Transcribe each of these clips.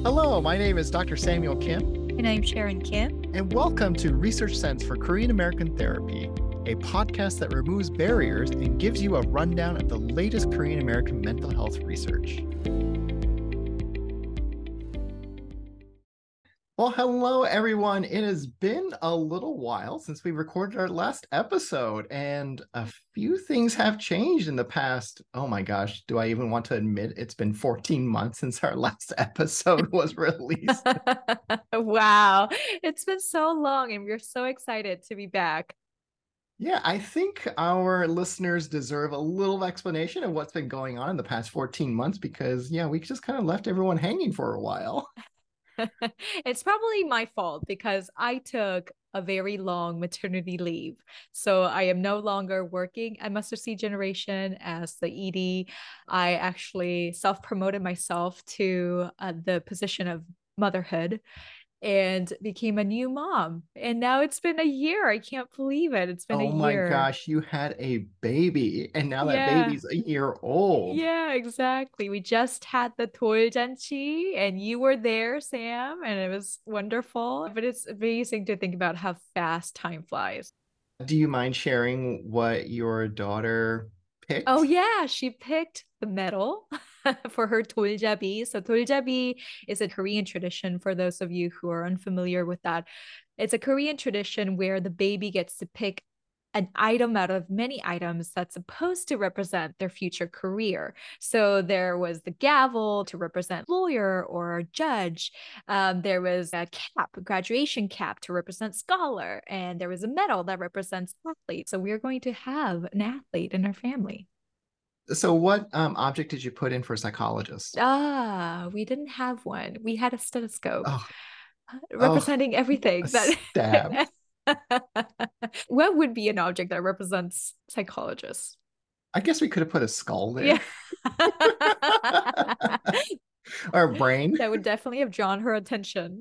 Hello, my name is Dr. Samuel Kim, And I'm Sharon Kim. and welcome to Research Sense for Korean American Therapy, a podcast that removes barriers and gives you a rundown of the latest Korean American mental health research. Well, hello, everyone. It has been a little while since we recorded our last episode, and a few things have changed in the past. Oh my gosh, do I even want to admit it's been 14 months since our last episode was released? Wow. It's been so long and we're so excited to be back. Yeah, I think our listeners deserve a little explanation of what's been going on in the past 14 months because, yeah, we just kind of left everyone hanging for a while. It's probably my fault because I took a very long maternity leave. So I am no longer working at Mustard Seed Generation as the ED. I actually self-promoted myself to the position of motherhood and became a new mom. And now it's been a year. I can't believe it. It's been a Oh my year. gosh, you had a baby, and now that Yeah. baby's a year old. Yeah, exactly. We just had the 돌잔치 and you were there, Sam, and it was wonderful. But it's amazing to think about how fast time flies. Do you mind sharing what your daughter Oh picked? yeah, she picked the medal for her 돌잡이. So 돌잡이 is a Korean tradition for those of you who are unfamiliar with that. It's a Korean tradition where the baby gets to pick an item out of many items that's supposed to represent their future career. So there was the gavel to represent lawyer or judge. There was a cap, a graduation cap to represent scholar, and there was a medal that represents athlete. So we're going to have an athlete in our family. So, what object did you put in for psychologist? We didn't have one. We had a stethoscope Oh, oh, representing a everything that stab. what would be an object that represents psychologists? I guess we could have put a skull Yeah. there or a brain. That would definitely have drawn her attention.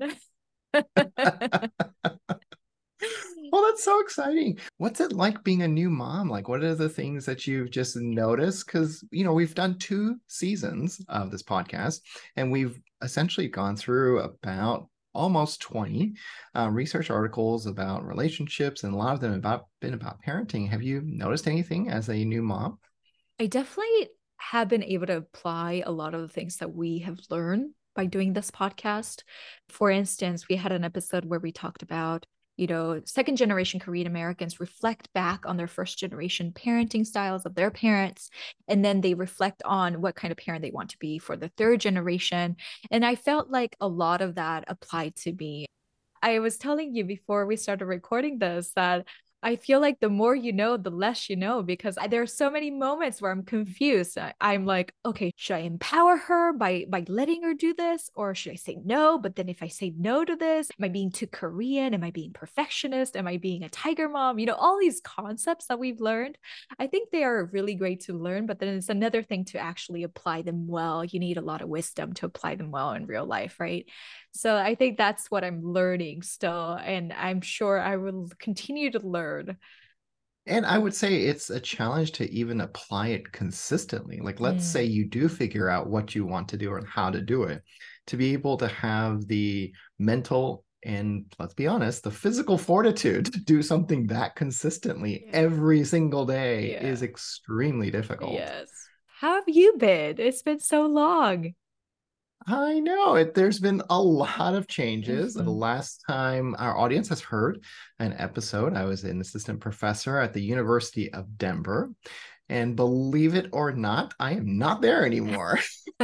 Well, that's so exciting. What's it like being a new mom? Like, what are the things that you've just noticed? Because, we've done 2 seasons of this podcast, and we've essentially gone through about almost 20 research articles about relationships, and a lot of them have been about parenting. Have you noticed anything as a new mom? I definitely have been able to apply a lot of the things that we have learned by doing this podcast. For instance, we had an episode where we talked about, second generation Korean Americans reflect back on their first generation parenting styles of their parents, and then they reflect on what kind of parent they want to be for the third generation. And I felt like a lot of that applied to me. I was telling you before we started recording this that I feel like the more you know, the less you know, because there are so many moments where I'm confused. I'm like, okay, should I empower her by letting her do this, or should I say no? But then if I say no to this, am I being too Korean? Am I being perfectionist? Am I being a tiger mom? All these concepts that we've learned. I think they are really great to learn, but then it's another thing to actually apply them well. You need a lot of wisdom to apply them well in real life, right? So I think that's what I'm learning still, and I'm sure I will continue to learn. And I would say it's a challenge to even apply it consistently. Like, let's say Mm. you do figure out what you want to do and how to do it, to be able to have the mental and, let's be honest, the physical fortitude to do something that consistently Yeah. every single day Yeah. is extremely difficult. Yes. How have you been? It's been so long. I know it. There's been a lot of changes. The Mhm. last time our audience has heard an episode, I was an assistant professor at the University of Denver. And believe it or not, I am not there anymore.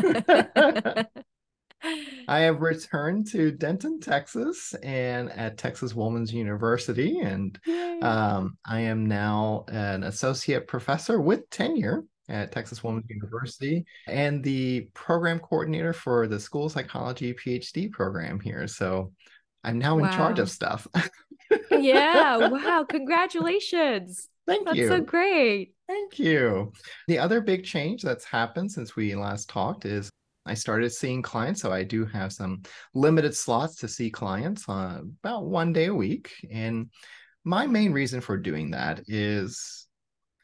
I have returned to Denton, Texas, and at Texas Woman's University. And Yay. I am now an associate professor with tenure at Texas Woman's University and the program coordinator for the school psychology PhD program here. So I'm now in charge of Wow. stuff. Yeah. Wow. Congratulations. Thank That's so you. great. Thank you. The other big change that's happened since we last talked is I started seeing clients. So I do have some limited slots to see clients about one day a week. And my main reason for doing that is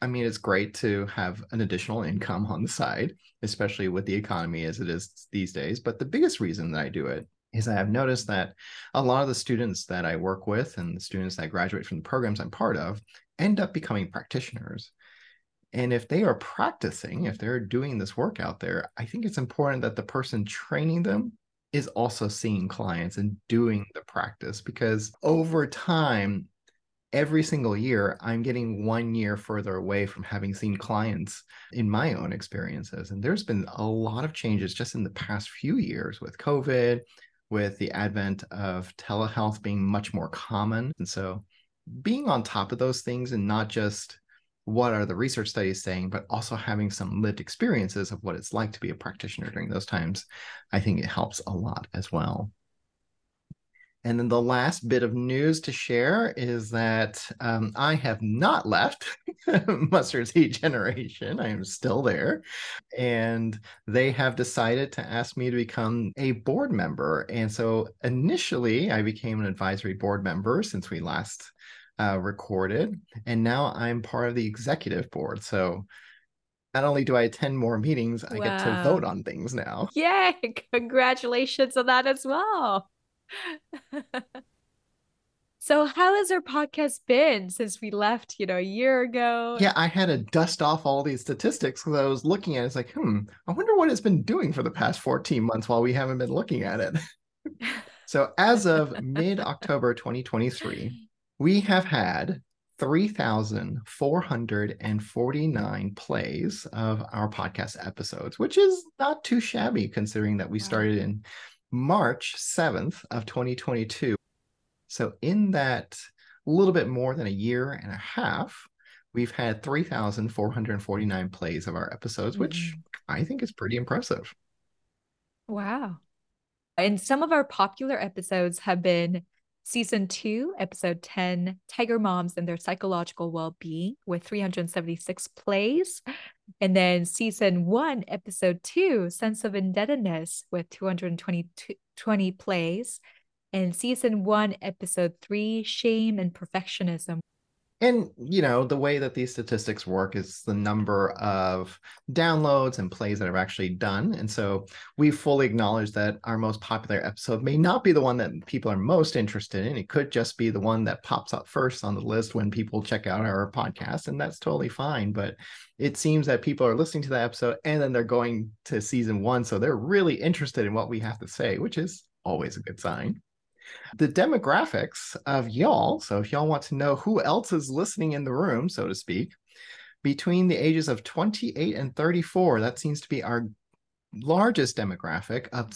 I mean, it's great to have an additional income on the side, especially with the economy as it is these days. But the biggest reason that I do it is I have noticed that a lot of the students that I work with and the students that graduate from the programs I'm part of end up becoming practitioners. And if they are practicing, if they're doing this work out there, I think it's important that the person training them is also seeing clients and doing the practice, because over time, every single year, I'm getting 1 year further away from having seen clients in my own experiences. And there's been a lot of changes just in the past few years with COVID, with the advent of telehealth being much more common. And so being on top of those things and not just what are the research studies saying, but also having some lived experiences of what it's like to be a practitioner during those times, I think it helps a lot as well. And then the last bit of news to share is that I have not left Mustard Seed Generation. I am still there. And they have decided to ask me to become a board member. And so initially, I became an advisory board member since we last recorded. And now I'm part of the executive board. So not only do I attend more meetings, I get to vote Wow. on things now. Yay! Congratulations on that as well. So how has our podcast been since we left, a year ago? Yeah, I had to dust off all these statistics because I was looking at it. It's like, I wonder what it's been doing for the past 14 months while we haven't been looking at it. So as of mid-October 2023, we have had 3,449 plays of our podcast episodes, which is not too shabby considering that we Wow. started in March 7th of 2022. So in that little bit more than a year and a half, we've had 3,449 plays of our episodes, which Mhm. I think is pretty impressive. Wow. And some of our popular episodes have been season 2, episode 10, Tiger Moms and Their Psychological Well-Being, with 376 plays. And then season 1, episode 2, Sense of Indebtedness, with 220 plays. And season 1, episode 3, Shame and Perfectionism. And, the way that these statistics work is the number of downloads and plays that are actually done. And so we fully acknowledge that our most popular episode may not be the one that people are most interested in. It could just be the one that pops up first on the list when people check out our podcast, and that's totally fine. But it seems that people are listening to the episode and then they're going to season 1. So they're really interested in what we have to say, which is always a good sign. The demographics of y'all, so if y'all want to know who else is listening in the room, so to speak, between the ages of 28 and 34, that seems to be our largest demographic. Of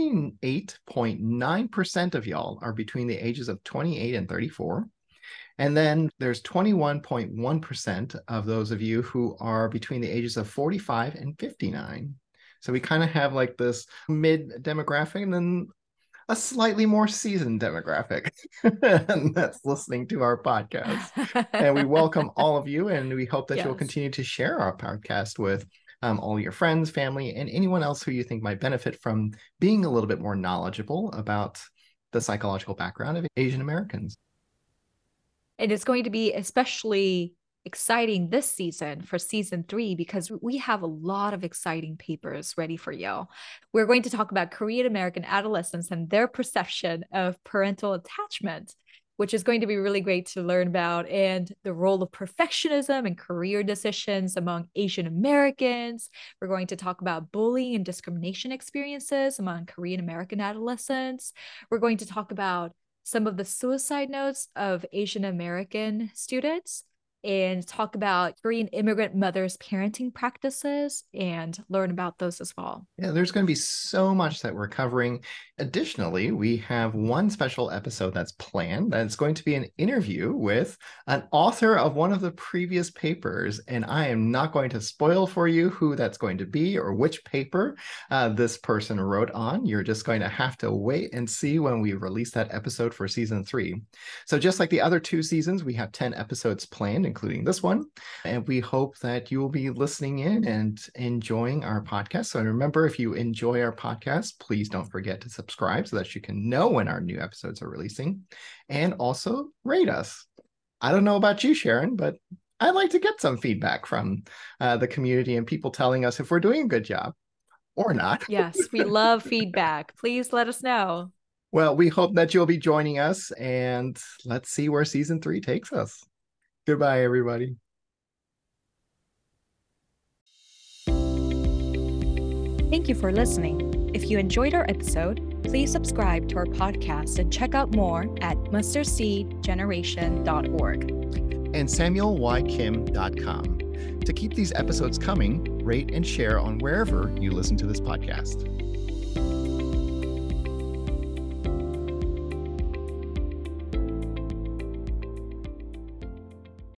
78.9% of y'all are between the ages of 28 and 34. And then there's 21.1% of those of you who are between the ages of 45 and 59. So we kind of have like this mid demographic, and then a slightly more seasoned demographic that's listening to our podcast. And we welcome all of you, and we hope that you'll Yes. continue to share our podcast with all your friends, family, and anyone else who you think might benefit from being a little bit more knowledgeable about the psychological background of Asian Americans. And it's going to be especially exciting this season for season 3 because we have a lot of exciting papers ready for you. We're going to talk about Korean American adolescents and their perception of parental attachment, which is going to be really great to learn about, and the role of perfectionism and career decisions among Asian Americans. We're going to talk about bullying and discrimination experiences among Korean American adolescents. We're going to talk about some of the suicide notes of Asian American students, and talk about Korean immigrant mothers' parenting practices and learn about those as well. Yeah, there's going to be so much that we're covering. Additionally, we have one special episode that's planned. That's going to be an interview with an author of one of the previous papers. And I am not going to spoil for you who that's going to be or which paper this person wrote on. You're just going to have to wait and see when we release that episode for season 3. So just like the other 2 seasons, we have 10 episodes planned, including this one. And we hope that you will be listening in and enjoying our podcast. So remember, if you enjoy our podcast, please don't forget to subscribe so that you can know when our new episodes are releasing, and also rate us. I don't know about you, Sharon, but I'd like to get some feedback from the community and people telling us if we're doing a good job or not. Yes, we love feedback. Please let us know. Well, we hope that you'll be joining us, and let's see where season 3 takes us. Goodbye, everybody. Thank you for listening. If you enjoyed our episode, please subscribe to our podcast and check out more at mustardseedgeneration.org and samuelykim.com. To keep these episodes coming, rate and share on wherever you listen to this podcast.